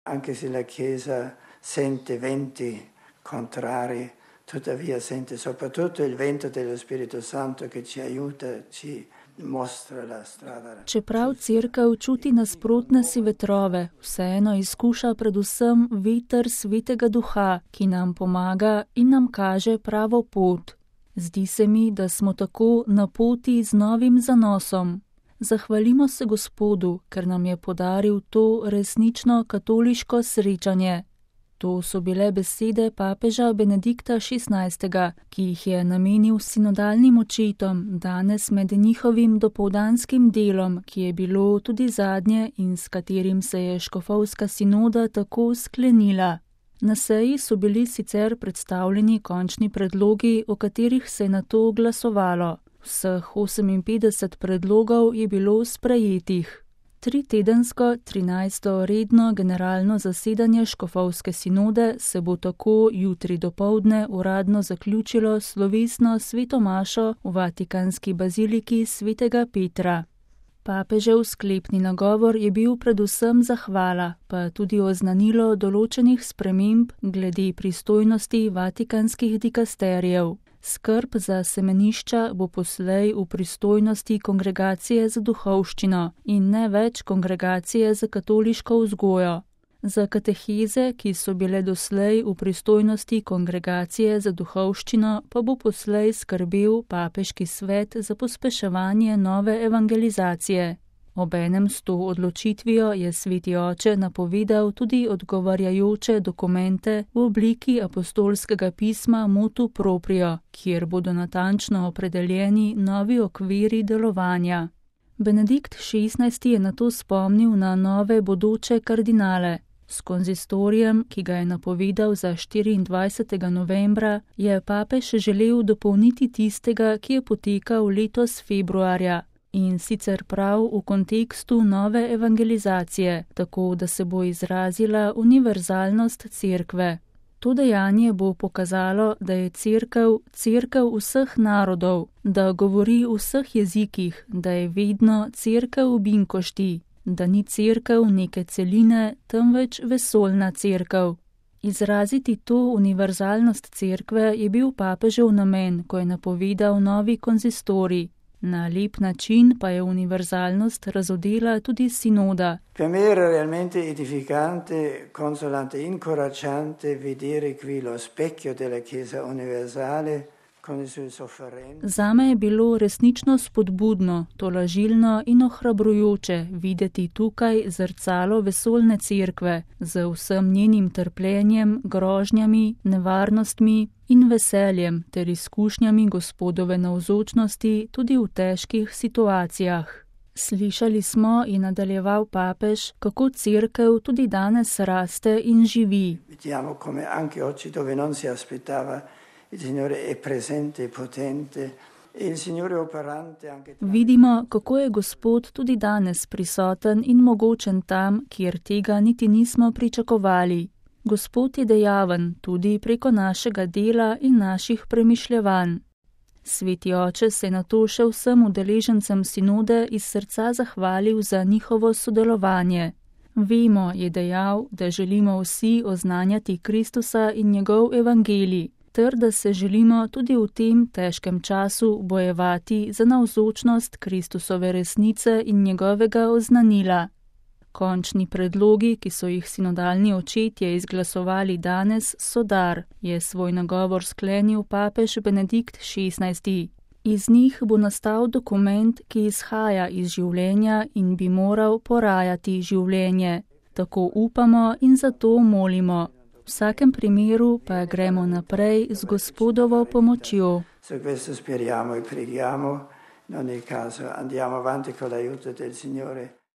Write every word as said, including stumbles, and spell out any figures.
Anche se la Chiesa sente venti contrari, tuttavia sente soprattutto il vento dello Spirito Santo che ci aiuta, ci mostra la strada. Čeprav cerkev čuti nasprotne si vetrove, vseeno izkuša predvsem veter Svetega Duha, ki nam pomaga in nam kaže pravo pot. Zdi se mi, da smo tako na poti z novim zanosom. Zahvalimo se Gospodu, ker nam je podaril to resnično katoliško srečanje. To so bile besede papeža Benedikta šestnajstega, ki jih je namenil sinodalnim očetom danes med njihovim dopoldanskim delom, ki je bilo tudi zadnje in s katerim se je škofovska sinoda tako sklenila. Na seji so bili sicer predstavljeni končni predlogi, o katerih se je nato glasovalo. Vseh oseminpetdeset predlogov je bilo sprejetih. Tritedensko trinajsto redno generalno zasedanje škofovske sinode se bo tako jutri dopoldne uradno zaključilo slovesno sveto mašo v vatikanski baziliki svetega Petra. Papežev sklepni nagovor je bil predvsem zahvala, pa tudi oznanilo določenih sprememb glede pristojnosti vatikanskih dikasterijev. Skrb za semenišča bo poslej v pristojnosti kongregacije za duhovščino in ne več kongregacije za katoliško vzgojo. Za kateheze, ki so bile doslej v pristojnosti kongregacije za duhovščino, pa bo poslej skrbel papeški svet za pospeševanje nove evangelizacije. Obenem s to odločitvijo je sveti oče napovedal tudi odgovarjajoče dokumente v obliki apostolskega pisma Motu Proprio, kjer bodo natančno opredeljeni novi okviri delovanja. Benedikt šestnajsti je nato spomnil na nove bodoče kardinale. S konzistorijem, ki ga je napovedal za štiriindvajsetega novembra, je papež želel dopolniti tistega, ki je potekal letos februarja. In sicer prav v kontekstu nove evangelizacije, tako da se bo izrazila univerzalnost cerkve. To dejanje bo pokazalo, da je cerkev cerkev vseh narodov, da govori v vseh jezikih, da je vedno cerkev v binkošti, da ni cerkev neke celine, temveč vesoljna cerkev. Izraziti to univerzalnost cerkve je bil papežev namen, ko je napovedal novi konzistorij. Na lep način pa je univerzalnost razodela tudi sinoda. Per me era realmente edificante, consolante, incoraggiante vedere qui lo specchio della Chiesa universale con le sue sofferenze. Zame je bilo resnično spodbudno, tolažilno in ohrabrujoče videti tukaj zrcalo vesoljne cerkve z vsem njenim trpljenjem, grožnjami, nevarnostmi in veseljem ter izkušnjami Gospodove navzočnosti tudi v težkih situacijah. Slišali smo, in nadaljeval papež, kako cerkev tudi danes raste in živi. Vediamo come anche oggi dove non si aspettava il Signore è presente e potente e il Signore operante anche. Vidimo, kako je Gospod tudi danes prisoten in mogočen tam, kjer tega niti nismo pričakovali. Gospod je dejaven tudi preko našega dela in naših premišljevanj. Sveti oče se je nato še vsem udeležencem sinode iz srca zahvalil za njihovo sodelovanje. Vemo, je dejal, da želimo vsi oznanjati Kristusa in njegov evangelij, ter da se želimo tudi v tem težkem času bojevati za navzočnost Kristusove resnice in njegovega oznanila. Končni predlogi, ki so jih sinodalni očetje izglasovali danes, so dar, je svoj nagovor sklenil papež Benedikt šestnajsti. Iz njih bo nastal dokument, ki izhaja iz življenja in bi moral porajati življenje. Tako upamo in zato molimo. V vsakem primeru pa gremo naprej z Gospodovo pomočjo. Su questo speriamo e preghiamo, in ogni caso andiamo avanti con l'aiuto del Signore.